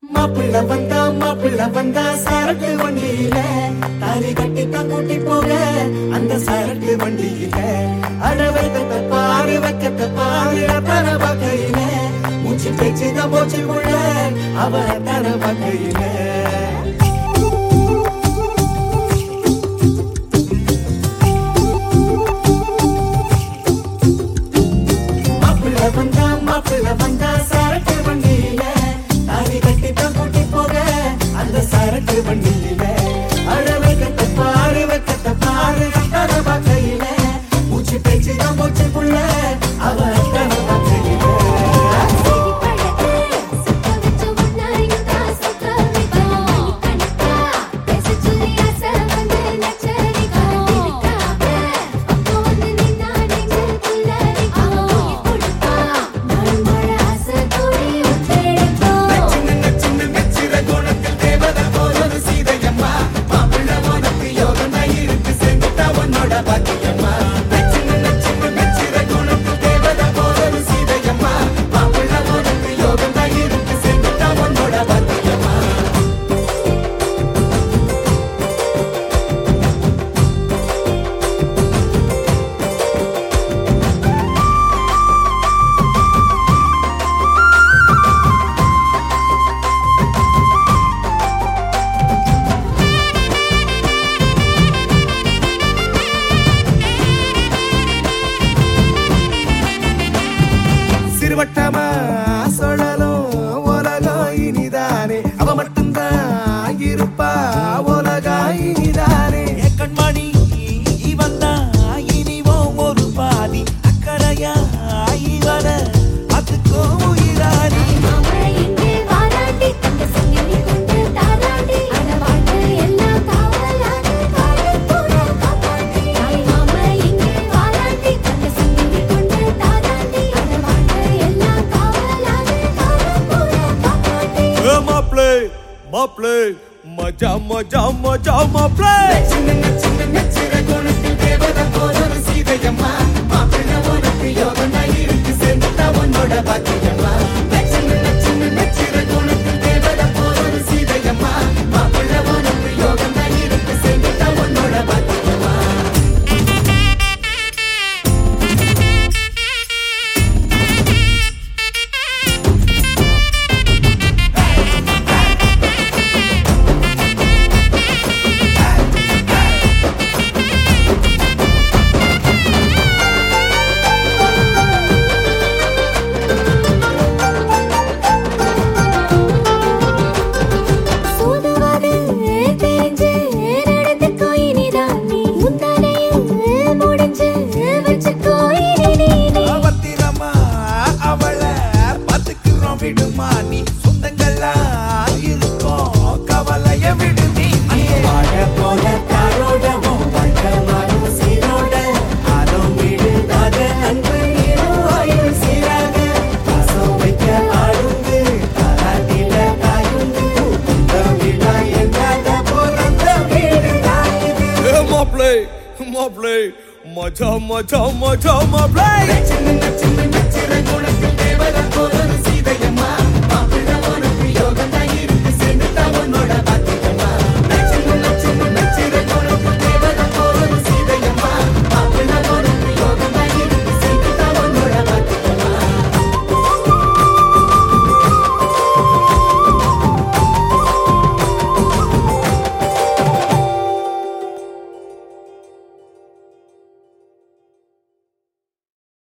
மாப்பிள்ள வந்தா சரக்கு வண்டியில தாலி கட்டித்தான் கூட்டி போக அந்த சரக்கு வண்டியில அடவைக்கத்த பாரு வைக்கத்த பாரு தர வகையில மூச்சு பேச்சுதான் போச்சு உள்ள அவ தர வகையில மாப்பிள்ள வந்தா சரக்கு வண்டியில தாலி கட்டித்தான் கூட்டி போக அந்த சரக்கு வண்டியில அழவைக்கத்த பாரு தர வகையில மூச்சு பேச்சுதான் போச்சு புள்ள அவ தர வகையில வட்டமா சொல்லலும் உலகம் இனிதானே அவ மட்டும்தான் இருப்பா உலகம் இனிதானே கண்மணி இவந்தா இனிவோம் ஒரு பாதி அக்கறையா இவர அதுக்கும் உயிராடி மாப்ளே மஜா மஜா மஜா மாப்ளே நச்சிர குணத்தில் தேவதை போல ஒரு சீதையம்மா மாப்பிள்ள உனக்கு யோகம் இருக்கு சேர்ந்துட்டா உன்னோட பாக்கியம்மா நச்சிர குணத்தில் தேவதை போல ஒரு சீதையம்மா மாப்பிள்ள உனக்கு யோகம் இருக்கு சேர்ந்துட்டா உன்னோட பாக்கியம்மா விடுமா நீ சொந்தங்கள்லாம் இருக்கும் கவலைய விடு நீ வாழ போல தாரோடவும் வாழ்க்கை மாறும் சீரோட ஆரோம் விடுதாக அன்பு ஆயுள் சீராக பாசம் வைக்க ஆளுந்து தாராட்டில தாயுந்து இந்த விழா எங்காத பிறந்த வீடு தாயுது மாப்ளே மாப்ளே மஜா மஜா மஜா மாப்ளே நச்சிர குணத்தில் தேவதை போல